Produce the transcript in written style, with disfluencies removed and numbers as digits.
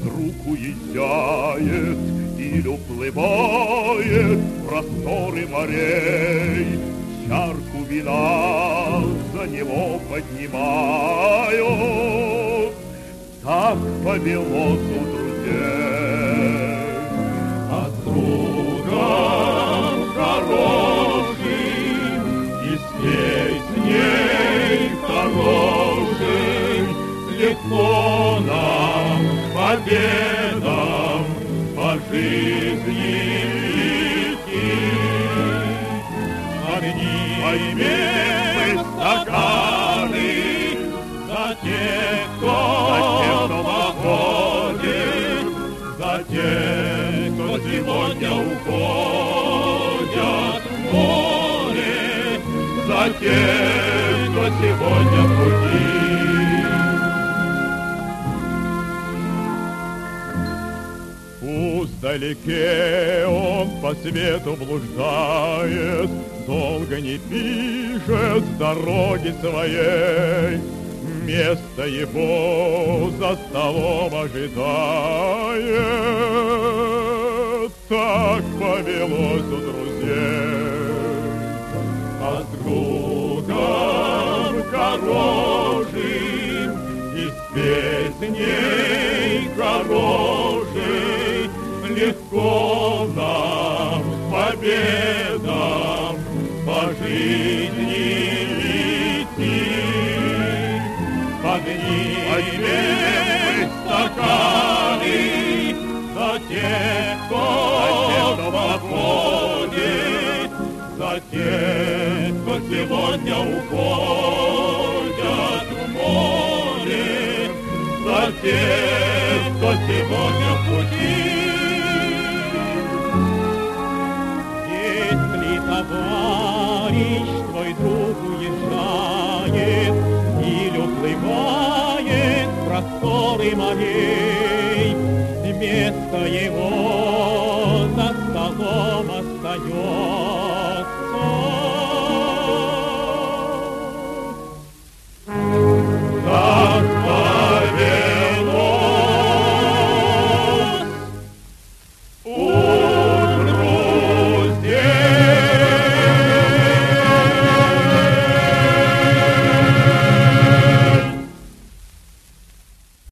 друг уезжает или уплывает в просторы морей, чарку вина за него поднимаю. Так повелось у друзей. А с другом хорошим и с песней хорошей легко нам к победам по жизни идти. Поднимем стаканы за тех, кто походит, за тех, кто сегодня уходят в море, за тех, кто сегодня в пути. Пусть вдалеке он по свету блуждает, долго не пишет с дороги своей, место его за столом ожидает. Так повелось у друзей. А с другом хорошим и с песней хорошей легко нам к победам по жизни идти. Поднимем стаканы за тех, кто походит, за тех, кто сегодня уходят в море, за тех, кто сегодня в пути. Если товарищ твой друг уезжает или уплывает в просторы морей, место его за столом остается.